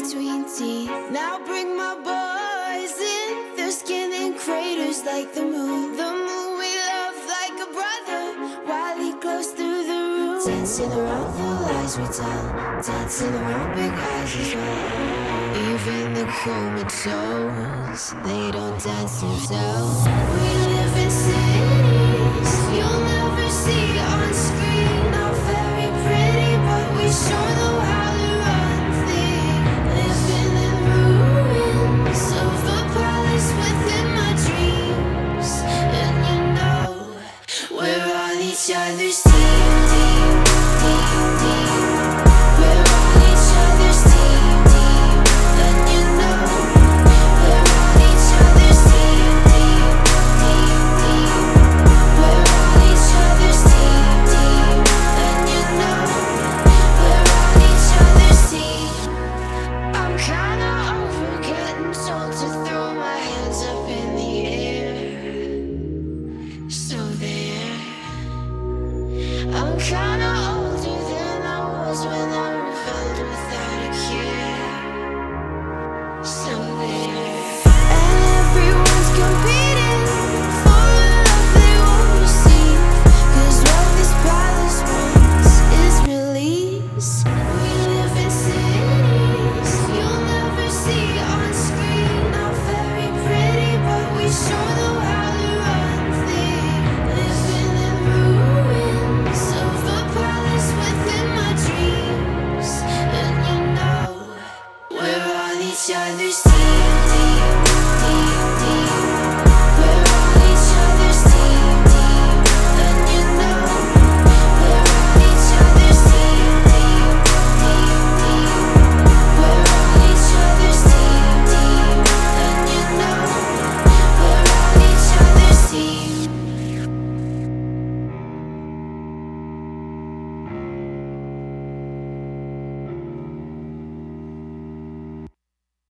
between teeth. Now bring my boys in. Their skin in craters like the moon. The moon we love like a brother while he glows through the room. Dancing around the lies we tell, dancing around big eyes as well. Even the comatose, they don't dance themselves. We live in cities you'll never see on screen.